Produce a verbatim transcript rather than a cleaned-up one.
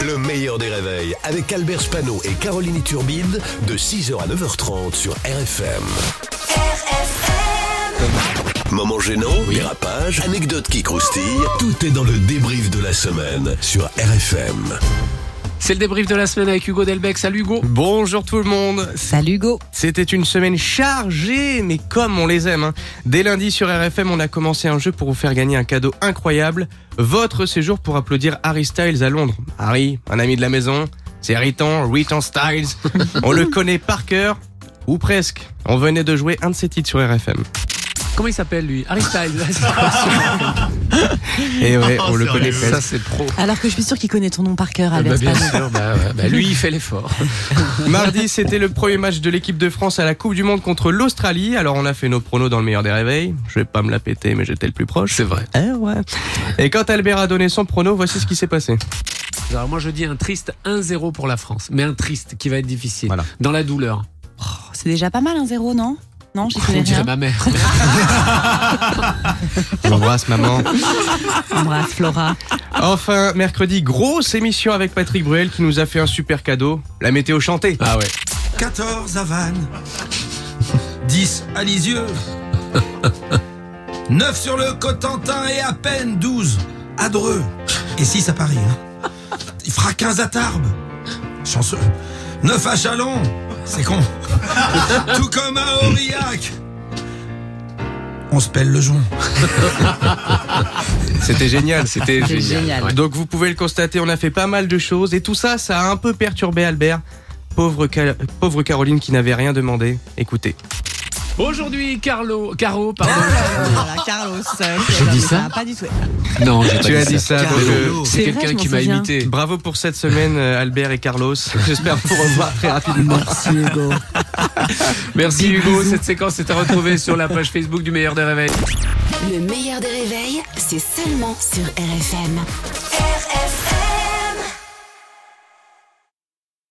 Le meilleur des réveils avec Albert Spano et Caroline Turbide de six heures à neuf heures trente sur R F M. R F M. Moment gênant, oui. Dérapage, anecdotes qui croustillent, tout est dans le débrief de la semaine sur R F M. C'est le débrief de la semaine avec Hugo Delbecq. Salut Hugo. Bonjour tout le monde. Salut Hugo. C'était une semaine chargée, mais comme on les aime. Hein. Dès lundi sur R F M, on a commencé un jeu pour vous faire gagner un cadeau incroyable. Votre séjour pour applaudir Harry Styles à Londres. Harry, un ami de la maison, c'est Riton, Riton Styles. On le connaît par cœur, ou presque. On venait de jouer un de ses titres sur R F M. Comment il s'appelle lui? Harry Styles. Et ouais, on oh, le connaît presque. Ça c'est pro. Alors que je suis sûr qu'il connaît ton nom par cœur, Albert. Bah, bien sûr, bah, ouais, bah, lui il fait l'effort. Mardi, c'était le premier match de l'équipe de France à la Coupe du Monde contre l'Australie. Alors on a fait nos pronos dans le meilleur des réveils. Je vais pas me la péter, mais j'étais le plus proche. C'est vrai. Eh ouais. Et quand Albert a donné son prono, voici ce qui s'est passé. Alors moi je dis un triste un zéro pour la France, mais un triste qui va être difficile. Voilà. Dans la douleur. Oh, c'est déjà pas mal un zéro, non? Non, j'y On connais dirait rien. ma mère. J'embrasse maman. Embrasse Flora. Enfin, mercredi, grosse émission avec Patrick Bruel qui nous a fait un super cadeau. La météo chantée. Ah ouais. quatorze à Vannes, dix à Lisieux, neuf sur le Cotentin et à peine douze à Dreux et six à Paris. Hein. Il fera quinze à Tarbes, chanceux, neuf à Chalon, c'est con, tout comme à Aurillac. On se pèle le joint. C'était génial. C'était C'est génial. génial. Ouais. Donc vous pouvez le constater, on a fait pas mal de choses. Et tout ça, ça a un peu perturbé Albert. Pauvre, Cal- pauvre Caroline qui n'avait rien demandé. Écoutez. Aujourd'hui, Carlo, Caro, pardon. Voilà, Carlos. J'ai dit ça Pas du tout. Non, j'ai pas Tu dit as dit ça. donc, euh, Carlo. C'est C'est vrai, quelqu'un je m'en qui m'a souviens. imité. bravo pour cette semaine, euh, Albert et Carlos. J'espère vous revoir très rapidement. Merci Hugo. Merci Hugo. Cette séquence est à retrouver sur la page Facebook du meilleur des réveils. Le meilleur des réveils, c'est seulement sur R F M. R F M.